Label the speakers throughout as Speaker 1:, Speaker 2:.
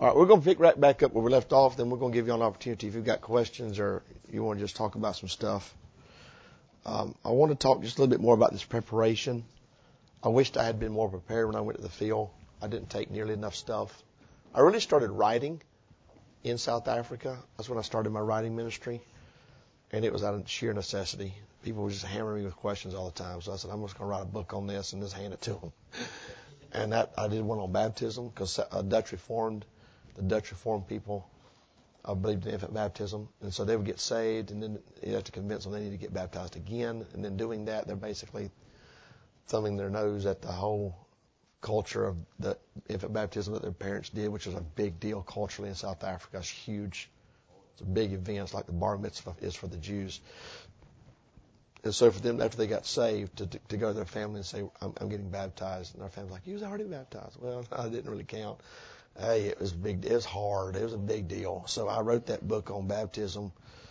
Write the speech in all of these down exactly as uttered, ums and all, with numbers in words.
Speaker 1: All right, we're going to pick right back up where we left off. Then we're going to give you an opportunity if you've got questions or you want to just talk about some stuff. Um, I want to talk just a little bit more about this preparation. I wished I had been more prepared when I went to the field. I didn't take nearly enough stuff. I really started writing in South Africa. That's when I started my writing ministry. And it was out of sheer necessity. People were just hammering me with questions all the time. So I said, I'm just going to write a book on this and just hand it to them. And that I did one on baptism because uh, Dutch Reformed, the Dutch Reformed people uh, believed in infant baptism. And so they would get saved, and then you have to convince them they need to get baptized again. And then doing that, they're basically thumbing their nose at the whole culture of the infant baptism that their parents did, which was a big deal culturally in South Africa. It's huge. It's a big event. It's like the bar mitzvah is for the Jews. And so for them, after they got saved, to, to go to their family and say, I'm, I'm getting baptized. And our family's like, you was already baptized. Well, I didn't really count. Hey, it was big. It was hard. It was a big deal. So I wrote that book on baptism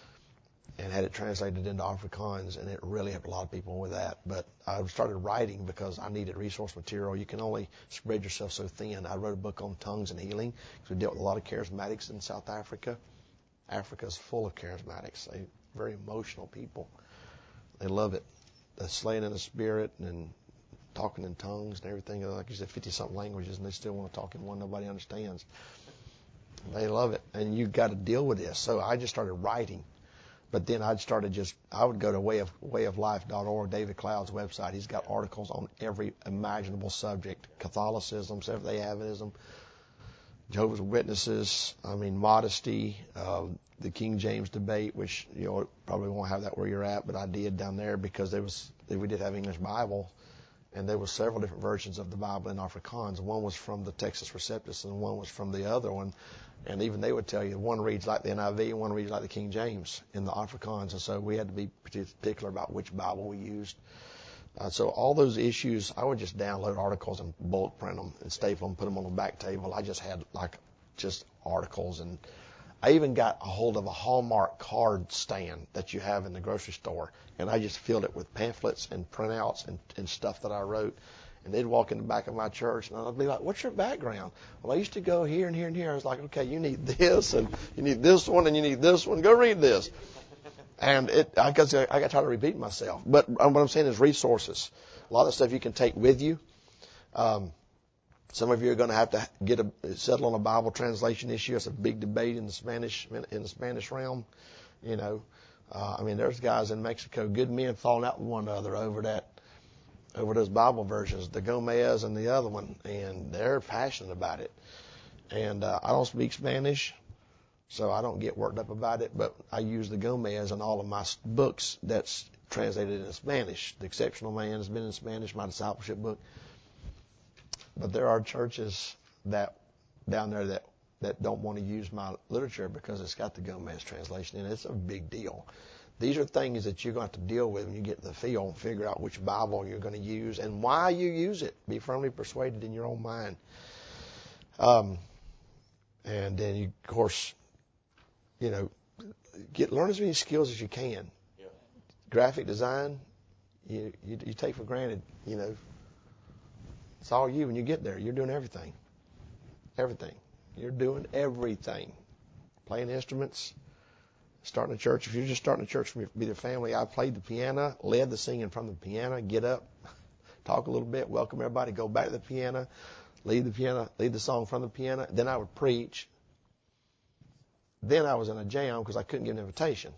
Speaker 1: and had it translated into Afrikaans, and it really helped a lot of people with that. But I started writing because I needed resource material. You can only spread yourself so thin. I wrote a book on tongues and healing because we dealt with a lot of charismatics in South Africa. Africa's full of charismatics. They're very emotional people. They love it. The slaying in the spirit and talking in tongues and everything. Like you said, fifty-something languages, and they still want to talk in one nobody understands. They love it. And you got to deal with this. So I just started writing. But then I started just, I would go to way of, way of life dot org, David Cloud's website. He's got articles on every imaginable subject. Catholicism, Seventh-day Adventism, Jehovah's Witnesses, I mean, modesty, uh, the King James debate, which, you know, probably won't have that where you're at, but I did down there because there was, we did have English Bible, and there were several different versions of the Bible in Afrikaans. One was from the Texas Receptus, and one was from the other one. And even they would tell you one reads like the N I V and one reads like the King James in the Afrikaans. And so we had to be particular about which Bible we used. Uh, so all those issues, I would just download articles and bulk print them and staple them, put them on the back table. I just had like just articles. And I even got a hold of a Hallmark card stand that you have in the grocery store. And I just filled it with pamphlets and printouts and, and stuff that I wrote. And they'd walk in the back of my church, and I'd be like, what's your background? Well, I used to go here and here and here. I was like, okay, you need this, and you need this one, and you need this one. Go read this. And it, I got, I got tired of repeating myself. But what I'm saying is resources. A lot of stuff you can take with you. Um, some of you are going to have to get a, settle on a Bible translation issue. It's a big debate in the Spanish, in the Spanish realm. You know, uh, I mean, there's guys in Mexico, good men falling out with one another over that. Over those Bible versions, the Gomez and the other one, and they're passionate about it. And uh, I don't speak Spanish, so I don't get worked up about it, but I use the Gomez in all of my books that's translated into Spanish. The Exceptional Man has been in Spanish, my discipleship book. But there are churches that down there that, that don't want to use my literature because it's got the Gomez translation, and it's a big deal. These are things that you're going to have to deal with when you get to the field and figure out which Bible you're going to use and why you use it. Be firmly persuaded in your own mind. Um, and then, you, of course, you know, get learn as many skills as you can. Yeah. Graphic design, you, you you take for granted. You know, it's all you when you get there. You're doing everything. Everything. You're doing everything. Playing instruments. Starting a church, if you're just starting a church with your family, I played the piano, led the singing from the piano, get up, talk a little bit, welcome everybody, go back to the piano, lead the piano, lead the song from the piano. Then I would preach. Then I was in a jam because I couldn't give an invitation.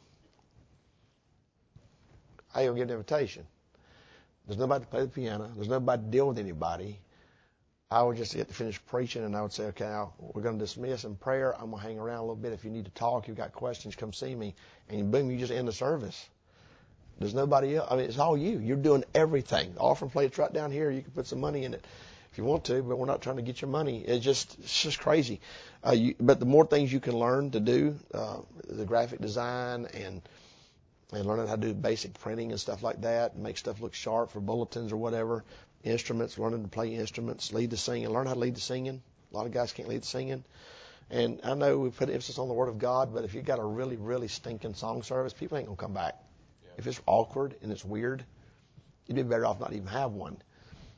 Speaker 1: I didn't give an invitation. There's nobody to play the piano. There's nobody to deal with anybody. I would just get to finish preaching, and I would say, okay, now we're going to dismiss in prayer. I'm going to hang around a little bit. If you need to talk, you've got questions, come see me. And boom, you just end the service. There's nobody else. I mean, it's all you. You're doing everything. The offering plate's right down here. You can put some money in it if you want to, but we're not trying to get your money. It's just it's just crazy. Uh, you, but the more things you can learn to do, uh, the graphic design and and learning how to do basic printing and stuff like that, and make stuff look sharp for bulletins or whatever. Instruments, learning to play instruments, lead the singing, learn how to lead the singing. A lot of guys can't lead the singing. And I know we put emphasis on the Word of God, but if you've got a really, really stinking song service, people ain't going to come back. Yeah. If it's awkward and it's weird, you'd be better off not even have one.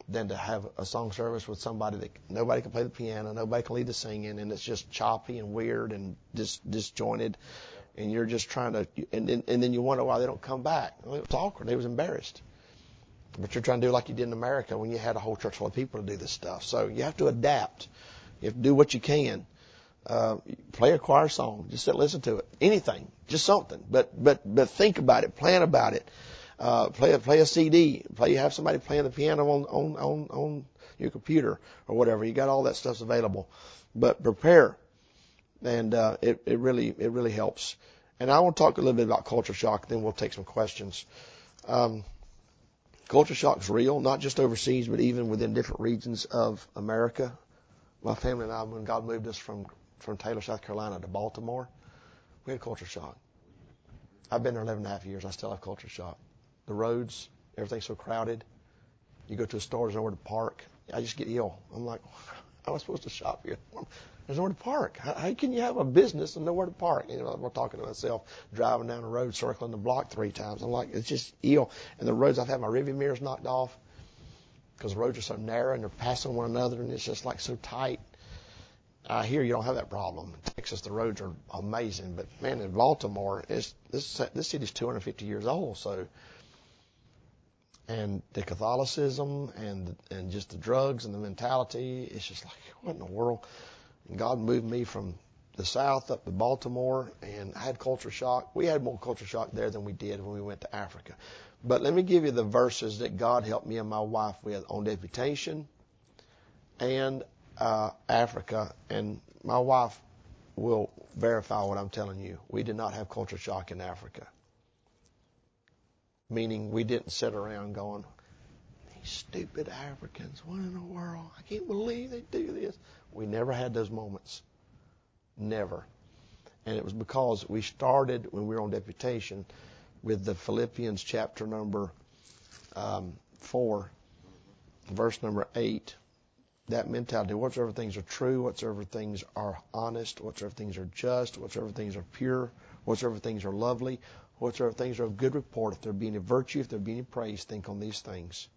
Speaker 1: than to have a song service with somebody that nobody can play the piano, nobody can lead the singing, and it's just choppy and weird and dis, disjointed, and you're just trying to, and then, and then you wonder why they don't come back. Well, it was awkward. They was embarrassed. But you're trying to do like you did in America when you had a whole church full of people to do this stuff. So you have to adapt. You have to do what you can. Uh, play a choir song. Just sit, listen to it. Anything. Just something. But but but think about it. Plan about it. Uh, play a play a C D. Play. Have somebody playing the piano on on on on your computer or whatever. You got all that stuff available. But prepare, and uh, it it really it really helps. And I want to talk a little bit about culture shock. Then we'll take some questions. Um, culture shock is real, not just overseas, but even within different regions of America. My family and I, when God moved us from from Taylor, South Carolina to Baltimore, we had culture shock. I've been there eleven and a half years. I still have culture shock. The roads, everything's so crowded. You go to a store, there's nowhere to park. I just get ill. I'm like, how am I supposed to shop here? There's nowhere to park. How, how can you have a business and nowhere to park? You know, I'm talking to myself, driving down the road, circling the block three times. I'm like, it's just ill. And the roads, I've had my rearview mirrors knocked off because the roads are so narrow and they're passing one another, and it's just like so tight. I hear you don't have that problem. In Texas, the roads are amazing, but man, in Baltimore, it's, this this city's two hundred fifty years old, so. And the Catholicism and and just the drugs and the mentality, it's just like, what in the world? And God moved me from the South up to Baltimore, and I had culture shock. We had more culture shock there than we did when we went to Africa. But let me give you the verses that God helped me and my wife with on deputation and uh, Africa. And my wife will verify what I'm telling you. We did not have culture shock in Africa. Meaning we didn't sit around going, these stupid Africans, what in the world? I can't believe they do this. We never had those moments. Never. And it was because we started when we were on deputation with the Philippians chapter number um, four, verse number eight. That mentality, whatsoever things are true, whatsoever things are honest, whatsoever things are just, whatsoever things are pure, whatsoever things are lovely, whatsoever things are of good report, if there be any virtue, if there be any praise, think on these things.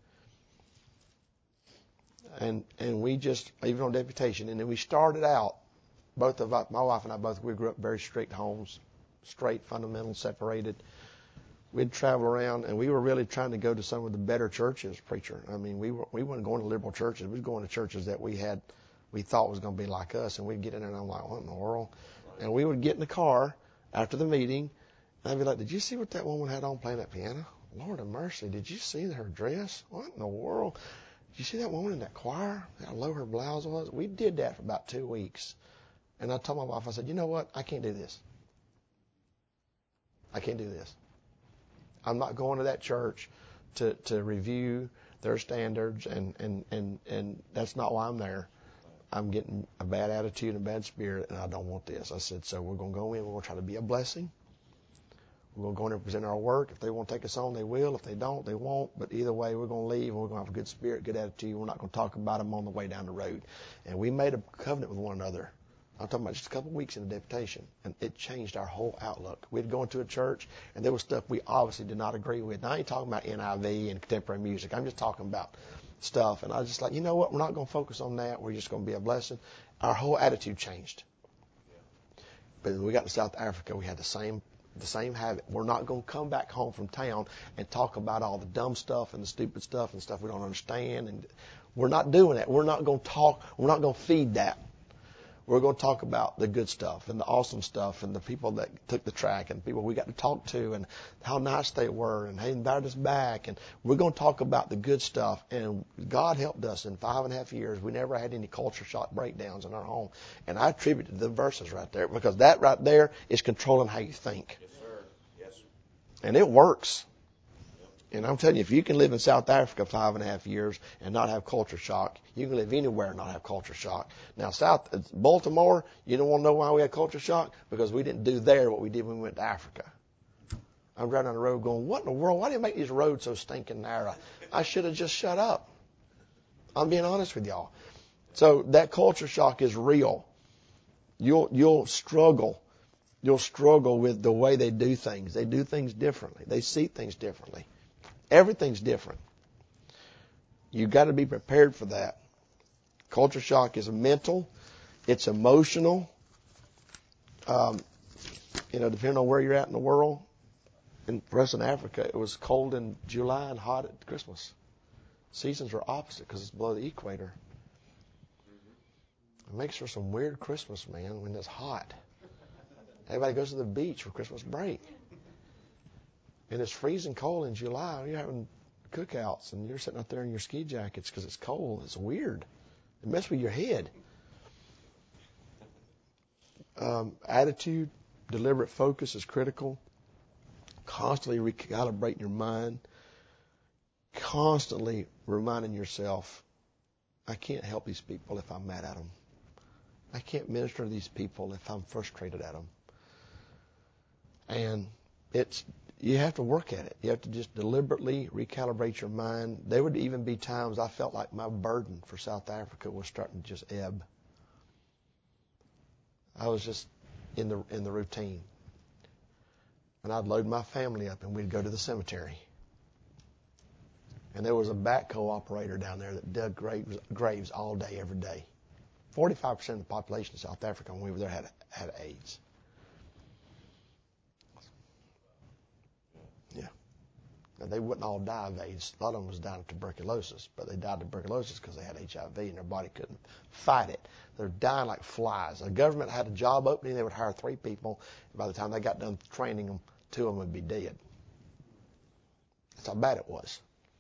Speaker 1: And and we just, even on deputation, and then we started out, both of us, my wife and I both, we grew up very strict homes, straight, fundamental, separated. We'd travel around, and we were really trying to go to some of the better churches, preacher. I mean, we were, we weren't going to liberal churches. We were going to churches that we had, we thought was going to be like us, and we'd get in there, and I'm like, what in the world? And we would get in the car after the meeting, and I'd be like, did you see what that woman had on playing that piano? Lord have mercy, did you see her dress? What in the world? Did you see that woman in that choir? How low her blouse was? We did that for about two weeks. And I told my wife, I said, you know what? I can't do this. I can't do this. I'm not going to that church to, to review their standards, and, and, and, and that's not why I'm there. I'm getting a bad attitude and a bad spirit, and I don't want this. I said, so we're going to go in. We're going to try to be a blessing. We're going to go in and present our work. If they want to take us on, they will. If they don't, they won't. But either way, we're going to leave, and we're going to have a good spirit, good attitude. We're not going to talk about them on the way down the road. And we made a covenant with one another. I'm talking about just a couple of weeks in the deputation, and it changed our whole outlook. We'd go into a church, and there was stuff we obviously did not agree with. Now, I ain't talking about N I V and contemporary music. I'm just talking about stuff. And I was just like, you know what? We're not going to focus on that. We're just going to be a blessing. Our whole attitude changed. But when we got to South Africa, we had the same the same habit. We're not going to come back home from town and talk about all the dumb stuff and the stupid stuff and stuff we don't understand. And we're not doing that. We're not going to talk. We're not going to feed that. We're going to talk about the good stuff and the awesome stuff and the people that took the track and people we got to talk to and how nice they were and they invited us back. And we're going to talk about the good stuff. And God helped us in five and a half years. We never had any culture shock breakdowns in our home. And I attribute it to the verses right there, because that right there is controlling how you think.
Speaker 2: Yes, sir. Yes.
Speaker 1: And it works. And I'm telling you, if you can live in South Africa five and a half years and not have culture shock, you can live anywhere and not have culture shock. Now, South Baltimore, you don't want to know why we had culture shock? Because we didn't do there what we did when we went to Africa. I'm driving down the road going, what in the world? Why do you make these roads so stinking narrow? I should have just shut up. I'm being honest with y'all. So that culture shock is real. You'll you'll struggle. You'll struggle with the way they do things. They do things differently. They see things differently. Everything's different. You got to be prepared for that. Culture shock is mental. It's emotional. Um, you know, depending on where you're at in the world. In, for us in Africa, it was cold in July and hot at Christmas. Seasons are opposite because it's below the equator. It makes for some weird Christmas, man, when it's hot. Everybody goes to the beach for Christmas break. And it's freezing cold in July. You're having cookouts and you're sitting out there in your ski jackets because it's cold. It's weird. It messes with your head. Um, attitude, deliberate focus is critical. Constantly recalibrating your mind. Constantly reminding yourself, I can't help these people if I'm mad at them. I can't minister to these people if I'm frustrated at them. And it's you have to work at it. You have to just deliberately recalibrate your mind. There would even be times I felt like my burden for South Africa was starting to just ebb. I was just in the in the routine. And I'd load my family up and we'd go to the cemetery. And there was a backhoe operator down there that dug graves, graves all day, every day. forty-five percent of the population of South Africa when we were there had had AIDS. Yeah. Now, they wouldn't all die of AIDS. A lot of them was dying of tuberculosis, but they died of tuberculosis because they had H I V and their body couldn't fight it. They're dying like flies. The government had a job opening. They would hire three people. And by the time they got done training them, two of them would be dead. That's how bad it was.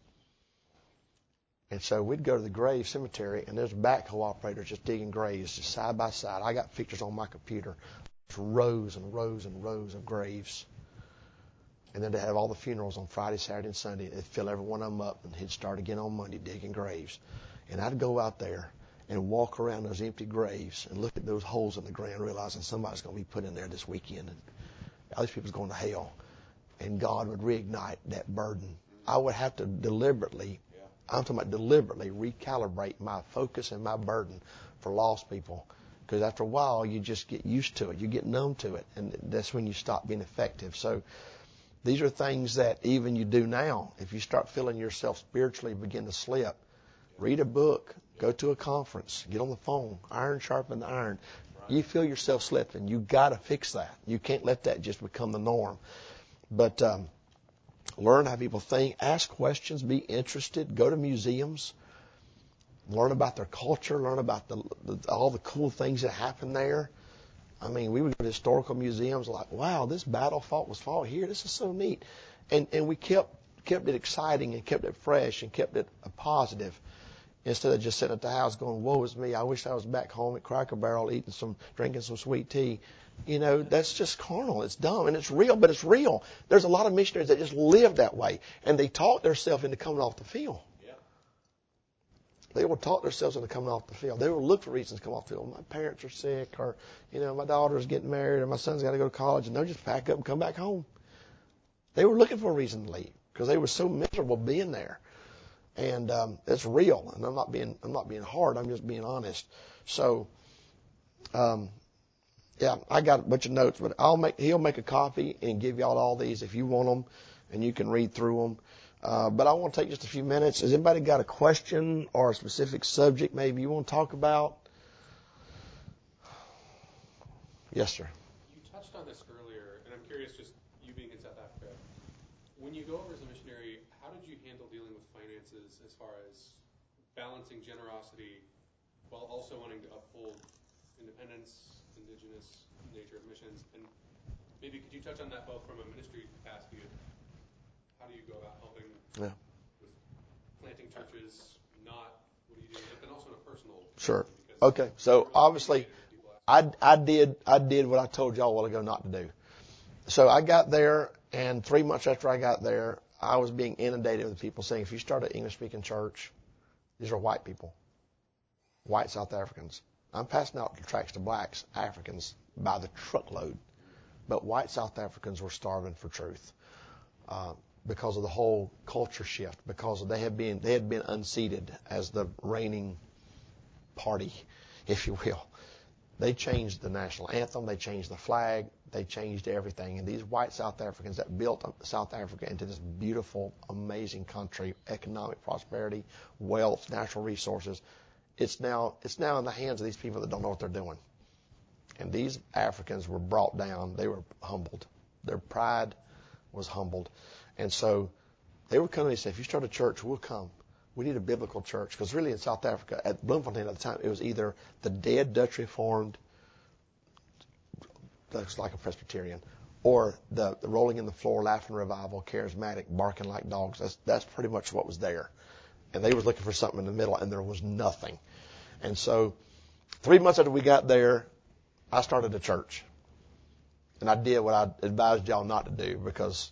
Speaker 1: And so we'd go to the grave cemetery, and there's backhoe operators just digging graves just side by side. I got pictures on my computer. There's rows and rows and rows of graves. And then they have all the funerals on Friday, Saturday, and Sunday. They'd fill every one of them up, and he'd start again on Monday digging graves. And I'd go out there and walk around those empty graves and look at those holes in the ground, realizing somebody's going to be put in there this weekend. And all these people's going to hell. And God would reignite that burden. I would have to deliberately, I'm talking about deliberately recalibrate my focus and my burden for lost people. Because after a while, you just get used to it. You get numb to it. And that's when you stop being effective. So these are things that even you do now. If you start feeling yourself spiritually begin to slip, read a book, go to a conference, get on the phone, iron sharpen iron. You feel yourself slipping. You got to fix that. You can't let that just become the norm. But um, learn how people think, ask questions, be interested, go to museums, learn about their culture, learn about the, the, all the cool things that happen there. I mean, we would go to historical museums like, wow, this battle fought was fought here. This is so neat. And and we kept kept it exciting and kept it fresh and kept it a positive instead of just sitting at the house going, woe is me. I wish I was back home at Cracker Barrel eating some, drinking some sweet tea. You know, that's just carnal. It's dumb. And it's real, but it's real. There's a lot of missionaries that just live that way. And they talk themselves into coming off the field. Yeah. They will talk themselves into coming off the field. They will look for reasons to come off the field. My parents are sick, or, you know, my daughter's getting married, or my son's got to go to college, and they'll just pack up and come back home. They were looking for a reason to leave because they were so miserable being there. And um, it's real. And I'm not being I'm not being hard. I'm just being honest. So, um, yeah, I got a bunch of notes, but I'll make he'll make a copy and give y'all all these if you want them, and you can read through them. Uh, but I want to take just a few minutes. Has anybody got a question or a specific subject maybe you want to talk about? Yes, sir.
Speaker 2: You touched on this earlier, and I'm curious, just you being in South Africa, when you go over as a missionary, how did you handle dealing with finances as far as balancing generosity while also wanting to uphold independence, indigenous nature of missions? And maybe could you touch on that both from a ministry capacity of how do you go about helping
Speaker 1: yeah.
Speaker 2: with planting churches, not what do you do, but then also in a personal
Speaker 1: Sure. Okay. So obviously I, I did I did what I told y'all a while ago not to do. So I got there, and three months after I got there, I was being inundated with people saying, if you start an English-speaking church, these are white people, white South Africans. I'm passing out the tracts to blacks, Africans, by the truckload. But white South Africans were starving for truth uh, because of the whole culture shift, because they had been they had been unseated as the reigning party, if you will. They changed the national anthem. They changed the flag. they changed everything. And these white South Africans that built South Africa into this beautiful, amazing country, economic prosperity, wealth, natural resources, it's now it's now in the hands of these people that don't know what they're doing. And these Africans were brought down. They were humbled. Their pride was humbled. And so they would come to me and say, if you start a church, we'll come. We need a biblical church. Because really in South Africa, at Bloemfontein at the time, it was either the dead Dutch Reformed, that's like a Presbyterian, or the, the rolling in the floor, laughing revival, charismatic, barking like dogs. That's, that's pretty much what was there. And they was looking for something in the middle, and there was nothing. And so three months after we got there, I started a church. And I did what I advised y'all not to do because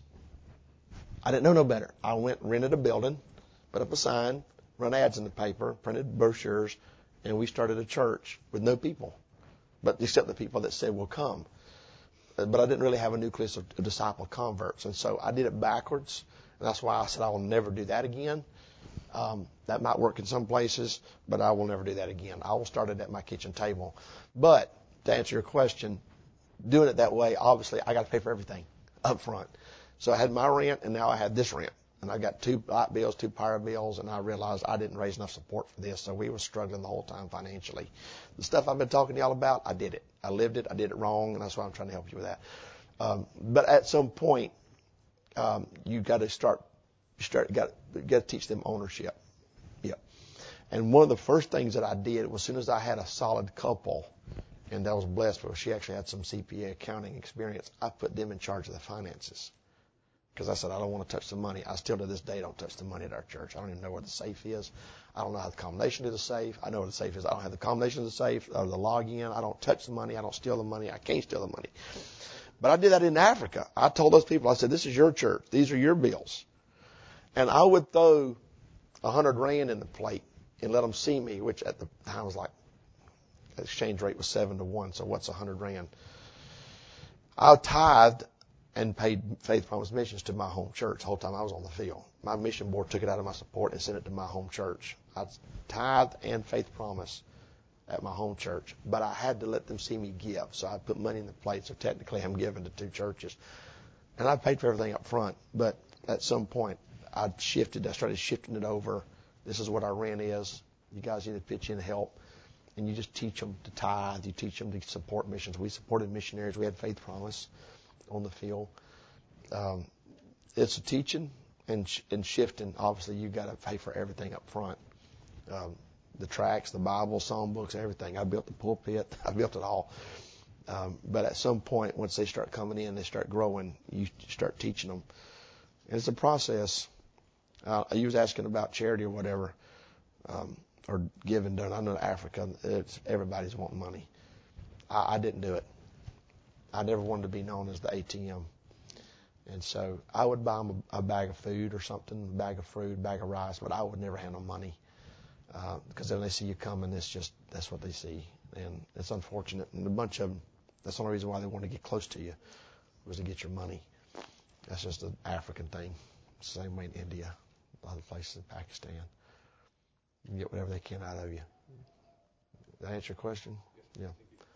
Speaker 1: I didn't know no better. I went and rented a building, put up a sign, run ads in the paper, printed brochures, and we started a church with no people, but except the people that said, we'll come. But I didn't really have a nucleus of disciple converts. And so I did it backwards. And that's why I said I will never do that again. Um, that might work in some places, but I will never do that again. I will start it at my kitchen table. But to answer your question, doing it that way, obviously, I got to pay for everything up front. So I had my rent, and now I had this rent. And I got two light bills, two power bills, and I realized I didn't raise enough support for this, so we were struggling the whole time financially. The stuff I've been talking to y'all about, I did it. I lived it. I did it wrong, and that's why I'm trying to help you with that. Um, but at some point, um, you got to start. You start. Got got to teach them ownership. Yep. And one of the first things that I did was, as soon as I had a solid couple, and I was blessed because she actually had some C P A accounting experience, I put them in charge of the finances. Because I said, I don't want to touch the money. I still to this day don't touch the money at our church. I don't even know where the safe is. I don't know how the combination to the safe. I know where the safe is. I don't have the combination of the safe or the login. I don't touch the money. I don't steal the money. I can't steal the money. But I did that in Africa. I told those people, I said, this is your church. These are your bills. And I would throw a hundred rand in the plate and let them see me, which at the time was like, the exchange rate was seven to one. So what's a hundred rand? I tithed and paid Faith Promise Missions to my home church the whole time I was on the field. My mission board took it out of my support and sent it to my home church. I tithed and Faith Promise at my home church, but I had to let them see me give. So I put money in the plate, so technically I'm giving to two churches. And I paid for everything up front, but at some point I shifted, I started shifting it over. This is what our rent is. You guys need to pitch in and help. And you just teach them to tithe. You teach them to support missions. We supported missionaries. We had Faith Promise on the field. Um, it's a teaching and, sh- and shifting. Obviously, you've got to pay for everything up front. Um, the tracts, the Bible, songbooks, everything. I built the pulpit. I built it all. Um, but at some point, once they start coming in, they start growing, you start teaching them. And it's a process. Uh, you was asking about charity or whatever, um, or giving done. I know in Africa, it's, everybody's wanting money. I, I didn't do it. I never wanted to be known as the A T M. And so I would buy them a, a bag of food or something, a bag of fruit, a bag of rice, but I would never hand them money. Uh, because then they see you coming, it's just, that's what they see. And it's unfortunate. And a bunch of them, that's the only reason why they want to get close to you, was to get your money. That's just an African thing. It's the same way in India, other places in Pakistan. You can get whatever they can out of you. Did that answer your question? Yeah.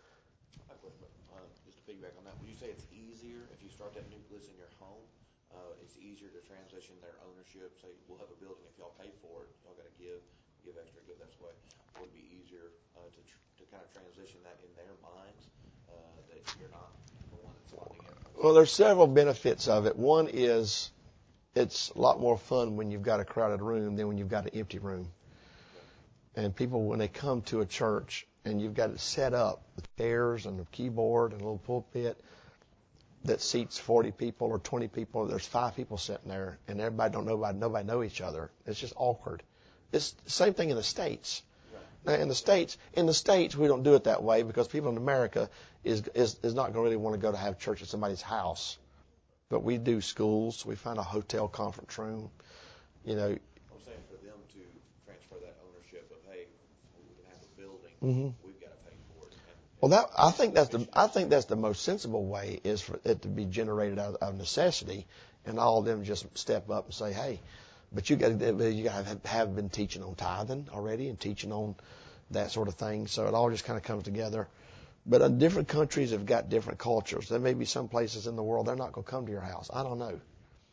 Speaker 3: Just to piggyback on that, would you say it's easier if you start that nucleus in your home? Uh, it's easier to transition their ownership. Say, we'll have a building. If y'all pay for it, y'all got to give, give extra, give this way. Would it be easier uh, to tr- to kind of transition that in their minds uh, that you're not the one that's funding it?
Speaker 1: Well, there's several benefits of it. One is it's a lot more fun when you've got a crowded room than when you've got an empty room. And people, when they come to a church and you've got it set up with chairs and a keyboard and a little pulpit that seats forty people or twenty people, there's five people sitting there and everybody don't know, nobody, nobody know each other. It's just awkward. It's the same thing in the States. Now, in the States, in the States, we don't do it that way because people in America is is, is not going to really want to go to have church at somebody's house. But we do schools. We find a hotel conference room. You know.
Speaker 3: I'm saying for them to transfer that ownership of, hey, we're going to have a building,
Speaker 1: Mm-hmm.
Speaker 3: we've got to pay for it. And,
Speaker 1: Well, that I think that's the I think that's the most sensible way is for it to be generated out of necessity, and all of them just step up and say, hey, but you got you got to have, have been teaching on tithing already and teaching on that sort of thing. So it all just kind of comes together. But uh, different countries have got different cultures. There may be some places in the world they're not going to come to your house. I don't know.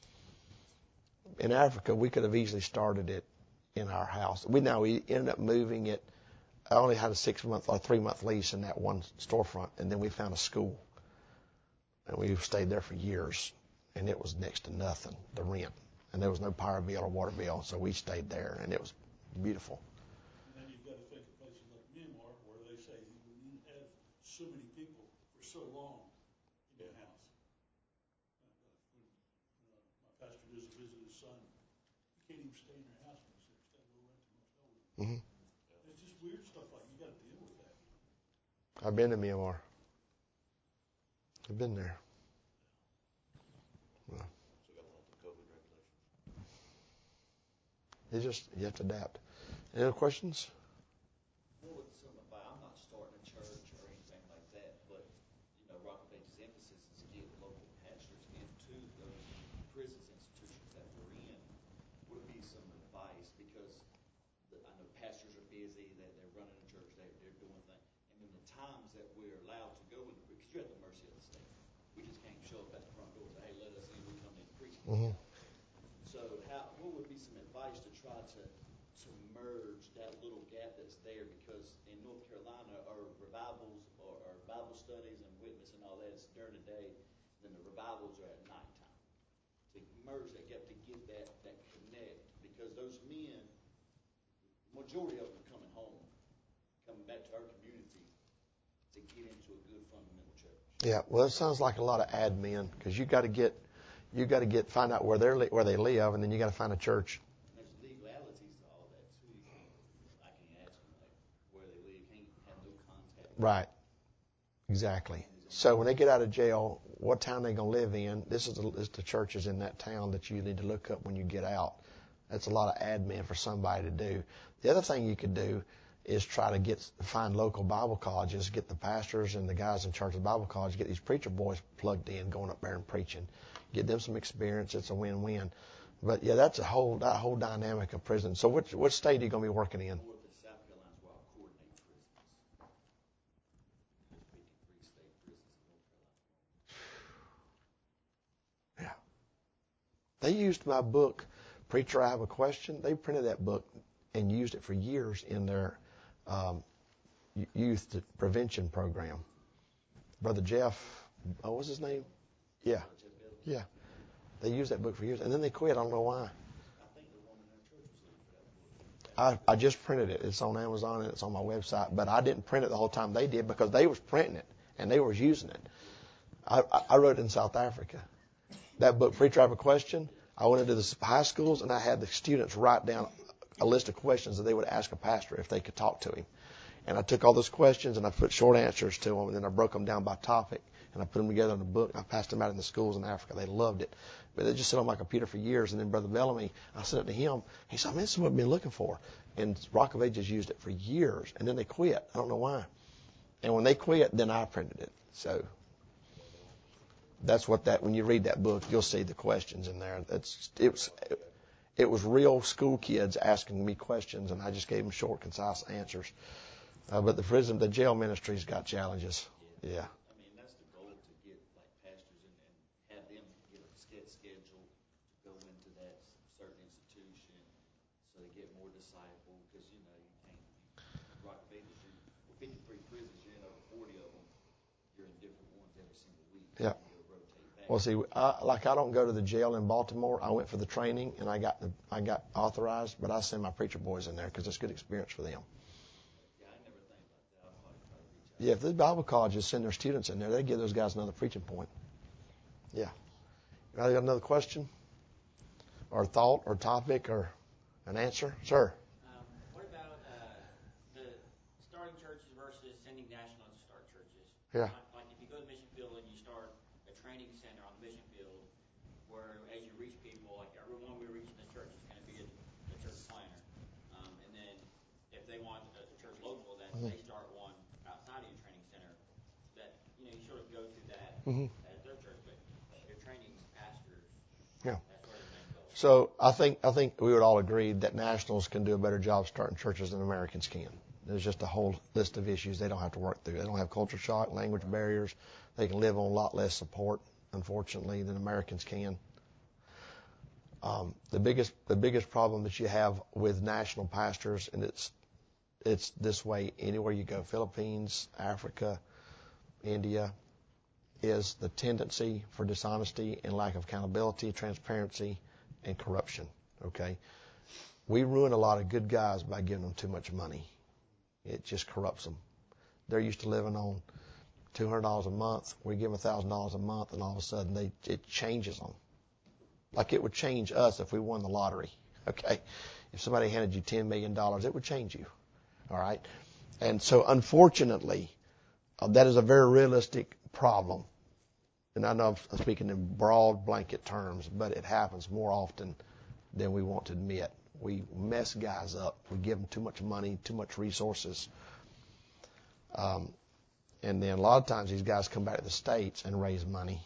Speaker 1: In Africa, we could have easily started it in our house. We now we ended up moving it. I only had a six month or three month lease in that one storefront, and then we found a school, and we stayed there for years, and it was next to nothing, the rent, and there was no power bill or water bill, so we stayed there, and it was beautiful.
Speaker 4: And then you've got to think of places like Myanmar, where they say when you have so many people for so long in your house. When uh, my pastor goes to visit his son, you can't even stay in their house when he's there. He's got to go rent a motel room.
Speaker 1: Mm-hmm.
Speaker 4: It's just weird stuff like you got to deal with that.
Speaker 1: I've been to Myanmar. I've been there. Well,
Speaker 3: So got all the COVID regulations.
Speaker 1: you just you have to adapt. Any other questions?
Speaker 5: What would some advice? I'm not starting a church or anything like that, but you know, Rock of Ages' emphasis is get local pastors into those prisons institutions that we're in. Would be some advice because the, I know pastors are busy, that they're running a church, they, they're doing things, and then the times that we're allowed to go in, because you're at the mercy of the state. We just can't show up at the front door and say, hey, let us in, we come in and preach.
Speaker 1: Mm-hmm.
Speaker 5: So, how? What would be some advice to try to to merge that little gap that's there, because in North Carolina our revivals or, or Bible studies and witness and all that is during the day, then the revivals are at nighttime. To merge that gap, to get that, that connect, because those men, majority of them coming home, coming back to our community to get into a good fundamental church.
Speaker 1: Yeah, well, it sounds like a lot of admin because you got to get, you got to get find out where they're where they live, and then you got to find a church.
Speaker 5: There's legalities to all that too. You can't, I can't ask them like where they live. Can't have no contact.
Speaker 1: Right. Exactly. So when they get out of jail, what town they gonna live in? This is the, this is the churches in that town that you need to look up when you get out. That's a lot of admin for somebody to do. The other thing you could do is try to get find local Bible colleges, get the pastors and the guys in charge of the Bible college, get these preacher boys plugged in, going up there and preaching, get them some experience. It's a win-win. But yeah, that's a whole that whole dynamic of prison. So which what state are you gonna be working in?
Speaker 5: North and South Carolina's where I'll coordinate prisons. There's fifty-three state prisons in North Carolina.
Speaker 1: Yeah. They used my book, Preacher, I Have a Question. They printed that book and used it for years in their um, youth prevention program. Brother Jeff, oh, what was his name? Yeah. Yeah. They used that book for years, and then they quit. I don't know why.
Speaker 5: I think the woman in our church was looking for that book.
Speaker 1: I, I just printed it. It's on Amazon and it's on my website, but I didn't print it the whole time. They did because they was printing it and they was using it. I, I wrote it in South Africa. That book, Preacher, I Have a Question. I went into the high schools and I had the students write down a list of questions that they would ask a pastor if they could talk to him. And I took all those questions and I put short answers to them, and then I broke them down by topic and I put them together in a book. I passed them out in the schools in Africa. They loved it. But they just sit on my computer for years. And then Brother Bellamy, I sent it to him. He said, man, this is what I've been looking for. And Rock of Ages used it for years. And then they quit. I don't know why. And when they quit, then I printed it. So that's what that, when you read that book, you'll see the questions in there. That's, it was, it, it was real school kids asking me questions, and I just gave them short, concise answers. Uh, but the prison, the jail ministry's got challenges. Yeah.
Speaker 5: I mean, that's the goal, to get like pastors and, and have them get a set schedule to go into that certain institution so they get more disciple. Because you know you can't you, Rock of Ages, you with fifty-three prisons, you're in over forty of them. You're in different ones every single week.
Speaker 1: Yeah.
Speaker 5: And you'll rotate back.
Speaker 1: Well, see, I, like I don't go to the jail in Baltimore. I went for the training and I got the, I got authorized, but I send my preacher boys in there because it's good experience for them.
Speaker 5: Yeah, I never think about that. I'll probably try to reach out.
Speaker 1: Yeah, if the Bible colleges send their students in there, they give those guys another preaching point. Yeah. I got another question, or thought, or topic, or an answer, sir.
Speaker 6: Um, what about uh, the starting churches versus sending nationals to start churches?
Speaker 1: Yeah.
Speaker 6: Like, like if you go to Mission Field and you start a training center on the mission field, where as you reach people, like everyone we reach in the church is going to be a, a church planner. Um, and then if they want a, a church local, then mm-hmm. they start one outside of your training center. That, you know, you sort of go through that mm-hmm. at their church, but your training pastors.
Speaker 1: Yeah.
Speaker 6: That's sort of the main goal.
Speaker 1: So I think I think we would all agree that nationals can do a better job starting churches than Americans can. There's just a whole list of issues they don't have to work through. They don't have culture shock, language barriers. They can live on a lot less support, unfortunately, than Americans can. Um, the biggest the biggest problem that you have with national pastors, and it's it's this way anywhere you go, Philippines, Africa, India, is the tendency for dishonesty and lack of accountability, transparency, and corruption. Okay, we ruin a lot of good guys by giving them too much money. It just corrupts them. They're used to living on two hundred dollars a month. We give them one thousand dollars a month, and all of a sudden they it changes them. Like it would change us if we won the lottery. Okay, if somebody handed you ten million dollars, it would change you. All right, and so unfortunately, uh, that is a very realistic problem. And I know I'm speaking in broad blanket terms, but it happens more often than we want to admit. We mess guys up. We give them too much money, too much resources. Um, and then a lot of times these guys come back to the States and raise money.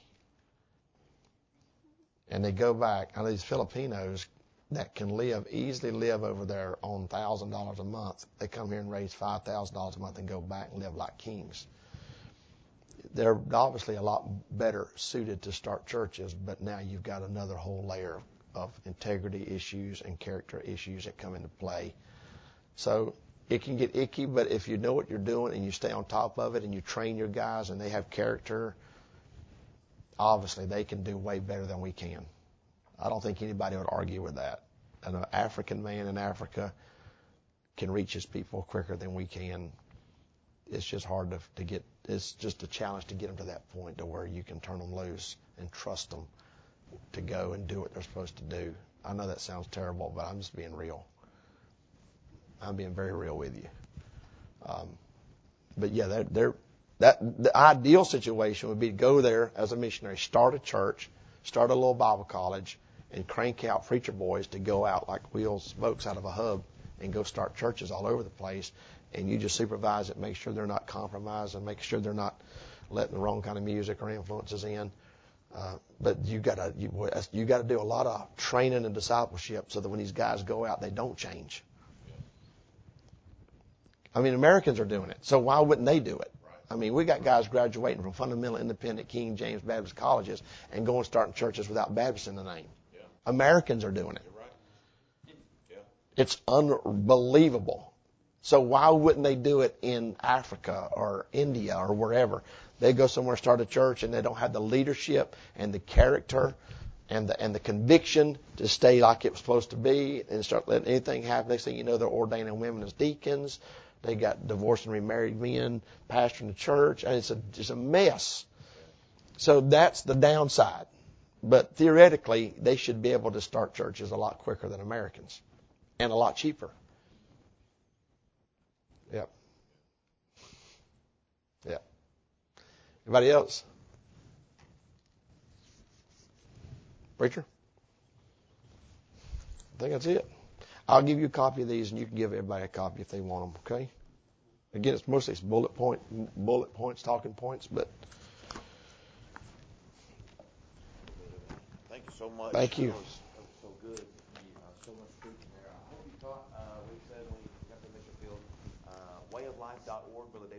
Speaker 1: And they go back. I know these Filipinos that can live, easily live over there on one thousand dollars a month. They come here and raise five thousand dollars a month and go back and live like kings. They're obviously a lot better suited to start churches, but now you've got another whole layer of integrity issues and character issues that come into play. So it can get icky, but if you know what you're doing and you stay on top of it and you train your guys and they have character, obviously they can do way better than we can. I don't think anybody would argue with that. An African man in Africa can reach his people quicker than we can. It's just hard to, to get, it's just a challenge to get them to that point to where you can turn them loose and trust them to go and do what they're supposed to do. I know that sounds terrible, but I'm just being real. I'm being very real with you. Um, but yeah, they're, they're, that the ideal situation would be to go there as a missionary, start a church, start a little Bible college, and crank out preacher boys to go out like wheels, spokes out of a hub and go start churches all over the place. And you just supervise it, make sure they're not compromised, and make sure they're not letting the wrong kind of music or influences in. Uh, but you gotta you, you gotta do a lot of training and discipleship so that when these guys go out, they don't change. I mean, Americans are doing it, so why wouldn't they do it? I mean, we got guys graduating from fundamental independent King James Baptist colleges and going starting churches without Baptist in the name. Yeah. Americans are doing it.
Speaker 3: You're right. Yeah.
Speaker 1: It's unbelievable. So why wouldn't they do it in Africa or India or wherever? They go somewhere, start a church, and they don't have the leadership and the character and the and the conviction to stay like it was supposed to be and start letting anything happen. Next thing you know, they're ordaining women as deacons. They got divorced and remarried men pastoring the church, and it's a it's a mess. So that's the downside. But theoretically, they should be able to start churches a lot quicker than Americans and a lot cheaper. Yep. Yep. Anybody else? Preacher? I think that's it. I'll give you a copy of these, and you can give everybody a copy if they want them, okay? Again, it's mostly it's bullet point, bullet points, talking points, but
Speaker 3: Thank you so much.
Speaker 1: Thank you.
Speaker 3: That was, that was so good. You, uh, so much preaching there. I hope you taught, uh, we said when you got to Mission Field, uh, way of life dot org, Brother David.